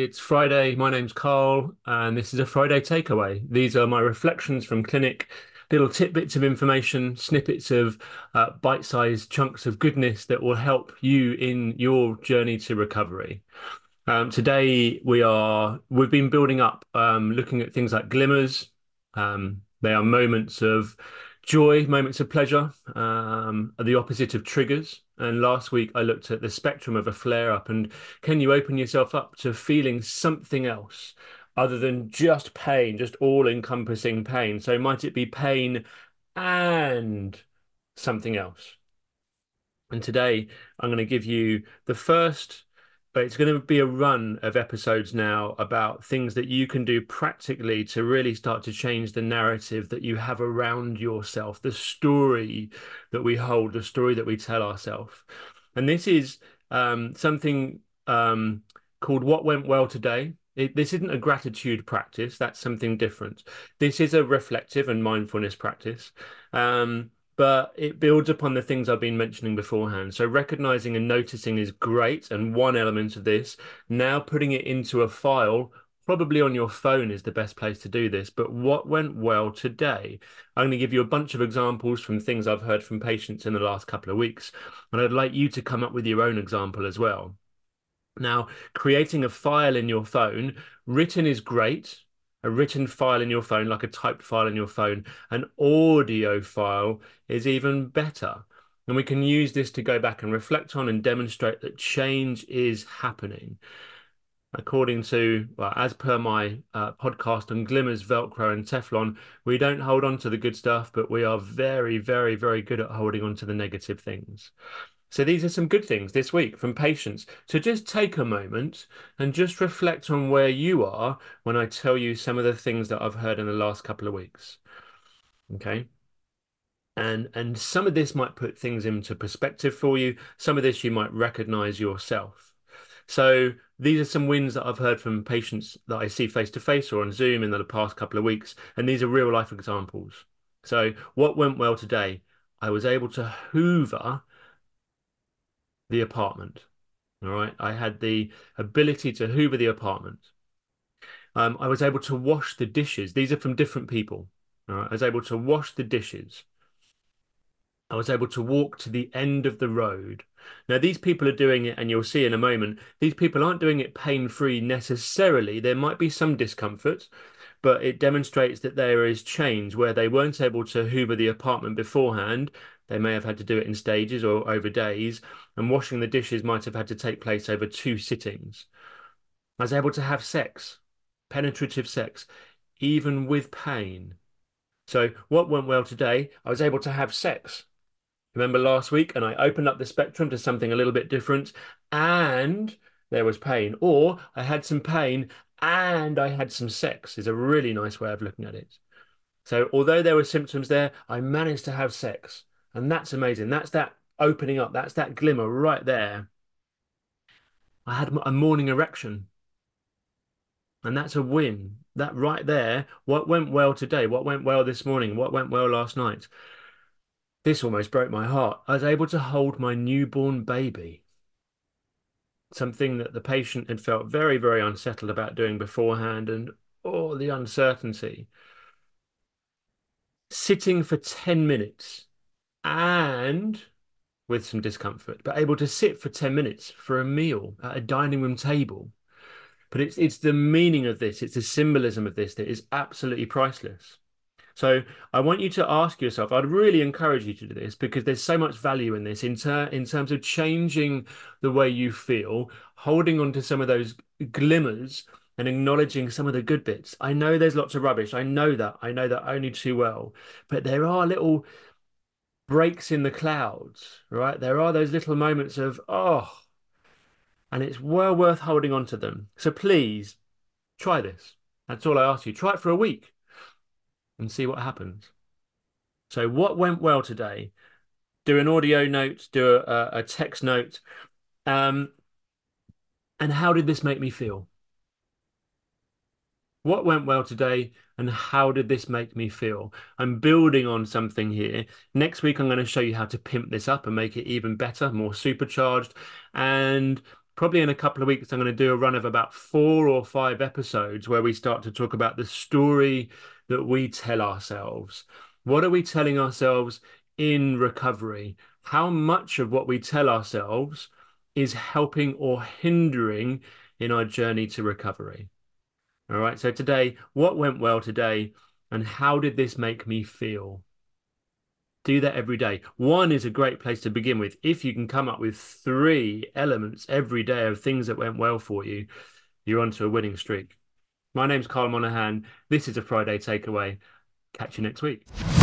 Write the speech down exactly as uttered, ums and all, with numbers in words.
It's Friday. My name's Carl, and this is a Friday takeaway. These are my reflections from clinic, little tidbits of information, snippets of uh, bite-sized chunks of goodness that will help you in your journey to recovery. Um, today we are we've been building up, um, looking at things like glimmers. Um, they are moments of joy, moments of pleasure, um, are the opposite of triggers. And last week I looked at the spectrum of a flare up, and can you open yourself up to feeling something else other than just pain, just all-encompassing pain? So might it be pain and something else? And today I'm going to give you the first, but it's going to be a run of episodes now about things that you can do practically to really start to change the narrative that you have around yourself, the story that we hold, the story that we tell ourselves. And this is um, something um, called What Went Well Today. It, this isn't a gratitude practice. That's something different. This is a reflective and mindfulness practice. Um, but it builds upon the things I've been mentioning beforehand. So recognizing and noticing is great, and one element of this. Now putting it into a file, probably on your phone is the best place to do this. But what went well today? I'm going to give you a bunch of examples from things I've heard from patients in the last couple of weeks, and I'd like you to come up with your own example as well. Now, creating a file in your phone, written is great. A written file in your phone, like a typed file in your phone, an audio file is even better. And we can use this to go back and reflect on and demonstrate that change is happening. According to, well, as per my uh, podcast on Glimmers, Velcro, and Teflon, we don't hold on to the good stuff, but we are very, very, very good at holding on to the negative things. So these are some good things this week from patients. So just take a moment and just reflect on where you are when I tell you some of the things that I've heard in the last couple of weeks. Okay. And and some of this might put things into perspective for you. Some of this you might recognize yourself. So these are some wins that I've heard from patients that I see face to face or on Zoom in the past couple of weeks. And these are real life examples. So what went well today? I was able to hoover the apartment. All right. I had the ability to hoover the apartment. Um, I was able to wash the dishes. These are from different people. All right. I was able to wash the dishes. I was able to walk to the end of the road. Now, these people are doing it, and you'll see in a moment, these people aren't doing it pain-free necessarily. There might be some discomfort, but it demonstrates that there is change where they weren't able to hoover the apartment beforehand. They may have had to do it in stages or over days, and washing the dishes might have had to take place over two sittings. I was able to have sex, penetrative sex, even with pain. So, what went well today? I was able to have sex. Remember last week, and I opened up the spectrum to something a little bit different, and there was pain, or I had some pain and I had some sex, is a really nice way of looking at it. So, although there were symptoms there, I managed to have sex, and that's amazing. That's that opening up, that's that glimmer right there. I had a morning erection, and that's a win. That right there, what went well today, what went well this morning, what went well last night. This almost broke my heart. I was able to hold my newborn baby, something that the patient had felt very, very unsettled about doing beforehand, and all the uncertainty. Sitting for ten minutes and with some discomfort, but able to sit for ten minutes for a meal at a dining room table. But it's it's the meaning of this, it's the symbolism of this that is absolutely priceless. So I want you to ask yourself, I'd really encourage you to do this because there's so much value in this in ter in terms of changing the way you feel, holding on to some of those glimmers and acknowledging some of the good bits. I know there's lots of rubbish. I know that. I know that only too well. But there are little breaks in the clouds, right? There are those little moments of, oh, and it's well worth holding on to them. So please try this. That's all I ask you. Try it for a week and see what happens. So what went well today? Do an audio note, do a, a text note. Um, and how did this make me feel? What went well today and how did this make me feel? I'm building on something here. Next week, I'm going to show you how to pimp this up and make it even better, more supercharged. And Probably in a couple of weeks, I'm going to do a run of about four or five episodes where we start to talk about the story that we tell ourselves. What are we telling ourselves in recovery? How much of what we tell ourselves is helping or hindering in our journey to recovery? All right. So today, what went well today, and how did this make me feel? Do that every day. One is a great place to begin with. If you can come up with three elements every day of things that went well for you, you're onto a winning streak. My name's Carl Monaghan. This is a Friday Takeaway. Catch you next week.